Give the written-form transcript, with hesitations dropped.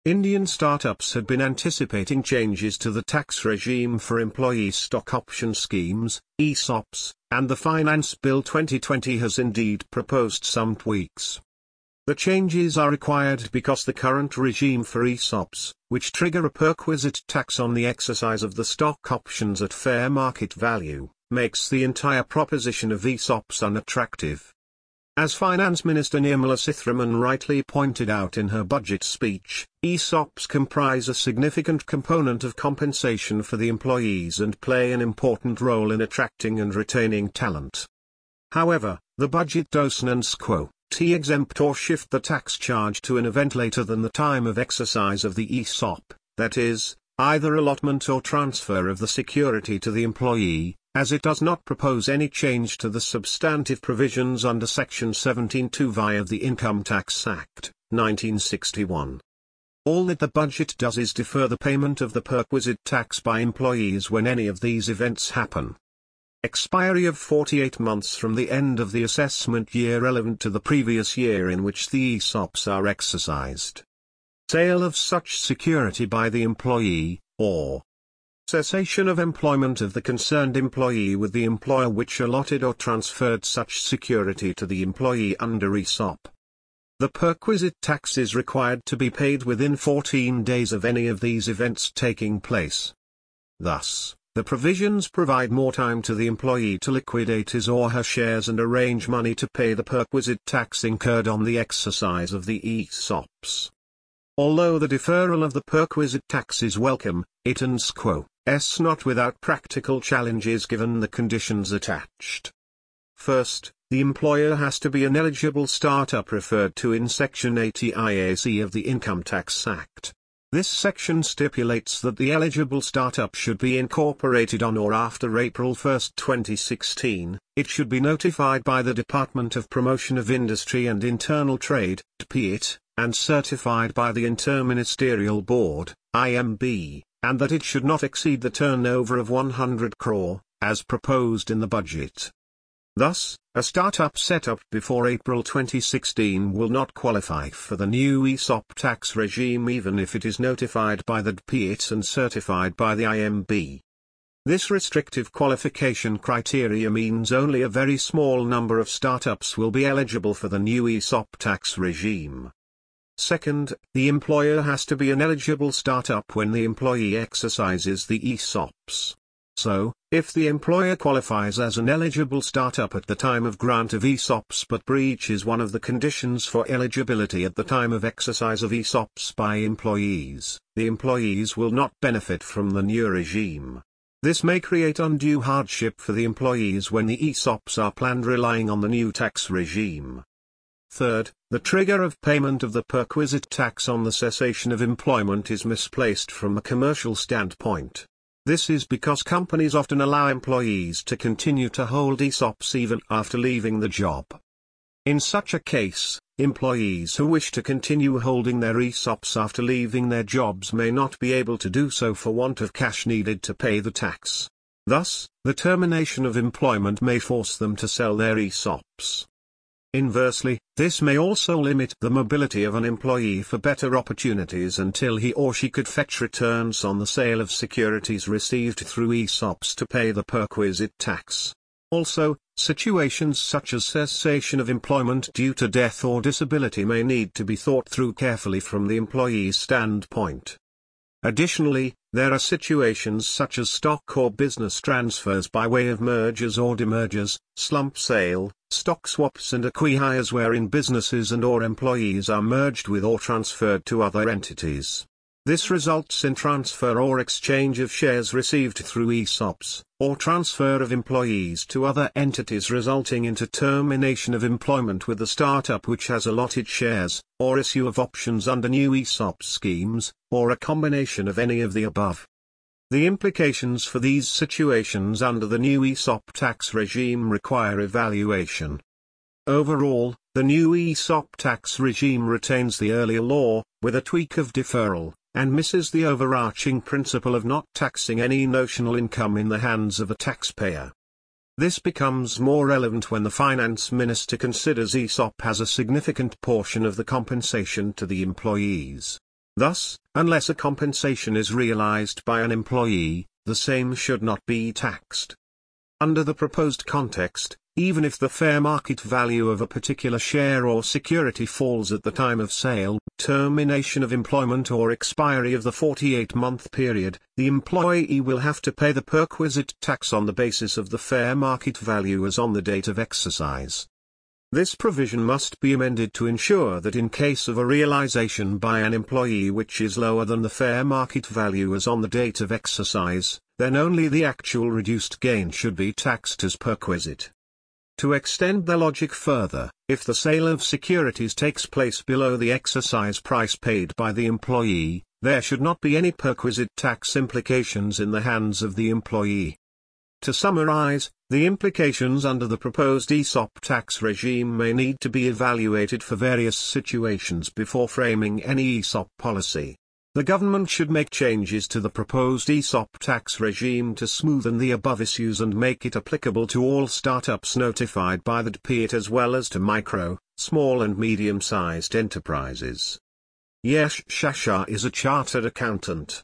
Indian startups had been anticipating changes to the tax regime for employee stock option schemes, ESOPs, and the Finance Bill 2020 has indeed proposed some tweaks. The changes are required because the current regime for ESOPs, which trigger a perquisite tax on the exercise of the stock options at fair market value, makes the entire proposition of ESOPs unattractive. As Finance Minister Nirmala Sitharaman rightly pointed out in her budget speech, ESOPs comprise a significant component of compensation for the employees and play an important role in attracting and retaining talent. However, the budget does not exempt or shift the tax charge to an event later than the time of exercise of the ESOP, that is, either allotment or transfer of the security to the employee, as it does not propose any change to the substantive provisions under Section 17(2) of the Income Tax Act, 1961. All that the budget does is defer the payment of the perquisite tax by employees when any of these events happen. Expiry of 48 months from the end of the assessment year relevant to the previous year in which the ESOPs are exercised. Sale of such security by the employee, or cessation of employment of the concerned employee with the employer which allotted or transferred such security to the employee under ESOP. The perquisite tax is required to be paid within 14 days of any of these events taking place. Thus, the provisions provide more time to the employee to liquidate his or her shares and arrange money to pay the perquisite tax incurred on the exercise of the ESOPs. Although the deferral of the perquisite tax is welcome, it is not without practical challenges given the conditions attached. First, the employer has to be an eligible startup referred to in Section 80 IAC of the Income Tax Act. This section stipulates that the eligible startup should be incorporated on or after April 1, 2016, it should be notified by the Department of Promotion of Industry and Internal Trade, DPIT, and certified by the Interministerial Board, IMB, and that it should not exceed the turnover of 100 crore, as proposed in the budget. Thus, a startup set up before April 2016 will not qualify for the new ESOP tax regime even if it is notified by the DPIT and certified by the IMB. This restrictive qualification criteria means only a very small number of startups will be eligible for the new ESOP tax regime. Second, the employer has to be an eligible startup when the employee exercises the ESOPs. So, if the employer qualifies as an eligible startup at the time of grant of ESOPs but breaches one of the conditions for eligibility at the time of exercise of ESOPs by employees, the employees will not benefit from the new regime. This may create undue hardship for the employees when the ESOPs are planned relying on the new tax regime. Third, the trigger of payment of the perquisite tax on the cessation of employment is misplaced from a commercial standpoint. This is because companies often allow employees to continue to hold ESOPs even after leaving the job. In such a case, employees who wish to continue holding their ESOPs after leaving their jobs may not be able to do so for want of cash needed to pay the tax. Thus, the termination of employment may force them to sell their ESOPs. Inversely, this may also limit the mobility of an employee for better opportunities until he or she could fetch returns on the sale of securities received through ESOPs to pay the perquisite tax. Also, situations such as cessation of employment due to death or disability may need to be thought through carefully from the employee's standpoint. Additionally, there are situations such as stock or business transfers by way of mergers or demergers, slump sale, stock swaps and acquihires wherein businesses and/or employees are merged with or transferred to other entities. This results in transfer or exchange of shares received through ESOPs, or transfer of employees to other entities resulting into termination of employment with the startup which has allotted shares, or issue of options under new ESOP schemes, or a combination of any of the above. The implications for these situations under the new ESOP tax regime require evaluation. Overall, the new ESOP tax regime retains the earlier law, with a tweak of deferral, and misses the overarching principle of not taxing any notional income in the hands of a taxpayer. This becomes more relevant when the finance minister considers ESOP as a significant portion of the compensation to the employees. Thus, unless a compensation is realized by an employee, the same should not be taxed. Under the proposed context, even if the fair market value of a particular share or security falls at the time of sale, termination of employment or expiry of the 48-month period, the employee will have to pay the perquisite tax on the basis of the fair market value as on the date of exercise. This provision must be amended to ensure that in case of a realization by an employee which is lower than the fair market value as on the date of exercise, then only the actual reduced gain should be taxed as perquisite. To extend the logic further, if the sale of securities takes place below the exercise price paid by the employee, there should not be any perquisite tax implications in the hands of the employee. To summarize, the implications under the proposed ESOP tax regime may need to be evaluated for various situations before framing any ESOP policy. The government should make changes to the proposed ESOP tax regime to smoothen the above issues and make it applicable to all startups notified by the DPIT as well as to micro, small and medium-sized enterprises. Yash Shasha is a chartered accountant.